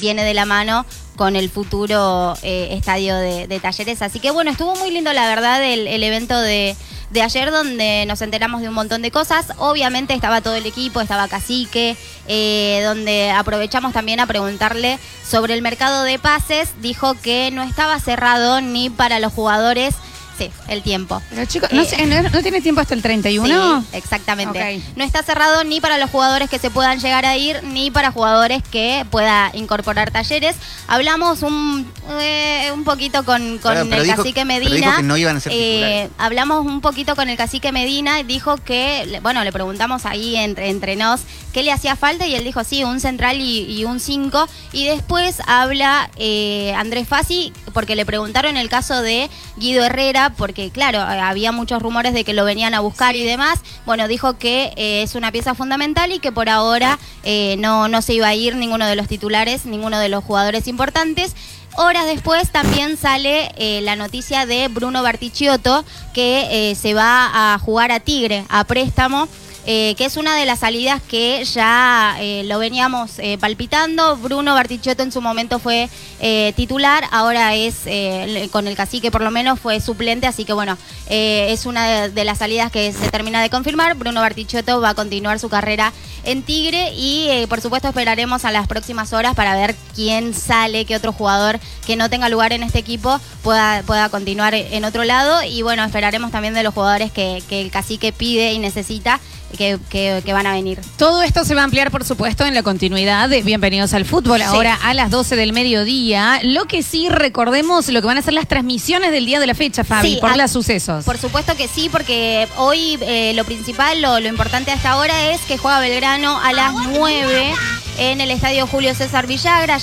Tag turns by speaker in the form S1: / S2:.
S1: viene de la mano con el futuro estadio de Talleres. Así que bueno, estuvo muy lindo la verdad el evento de ayer, donde nos enteramos de un montón de cosas. Obviamente estaba todo el equipo, estaba Cacique, donde aprovechamos también a preguntarle sobre el mercado de pases. Dijo que no estaba cerrado ni para los jugadores. Sí, el tiempo.
S2: Pero chicos, ¿no tiene tiempo hasta el 31?
S1: Sí, exactamente.
S2: Okay.
S1: No está cerrado ni para los jugadores que se puedan llegar a ir, ni para jugadores que pueda incorporar Talleres. Hablamos un poquito con el Cacique Medina.
S3: Pero dijo que no iban a ser titulares.
S1: Hablamos un poquito con el Cacique Medina y dijo que, bueno, le preguntamos ahí entre nos qué le hacía falta y él dijo, sí, un central y un 5. Y después habla Andrés Fassi, porque le preguntaron el caso de Guido Herrera, porque claro, había muchos rumores de que lo venían a buscar y demás. Bueno, dijo que es una pieza fundamental y que por ahora no se iba a ir ninguno de los titulares, ninguno de los jugadores importantes. Horas después también sale la noticia de Bruno Bartichotto, que se va a jugar a Tigre, a préstamo. Que es una de las salidas que ya lo veníamos palpitando. Bruno Bartichotto en su momento fue titular, ahora es, con el Cacique por lo menos, fue suplente, así que bueno, es una de las salidas que se termina de confirmar. Bruno Bartichotto va a continuar su carrera en Tigre y por supuesto esperaremos a las próximas horas para ver quién sale, qué otro jugador que no tenga lugar en este equipo pueda continuar en otro lado. Y bueno, esperaremos también de los jugadores que el Cacique pide y necesita, que van a venir.
S2: Todo esto se va a ampliar, por supuesto, en la continuidad de Bienvenidos al Fútbol, sí. Ahora a las 12 del mediodía. Lo que sí, recordemos lo que van a ser las transmisiones del día de la fecha, Fabi, sí, por los sucesos.
S1: Por supuesto que sí, porque hoy lo principal, lo importante a esta hora es que juega Belgrano a las 9 en el estadio Julio César Villagra.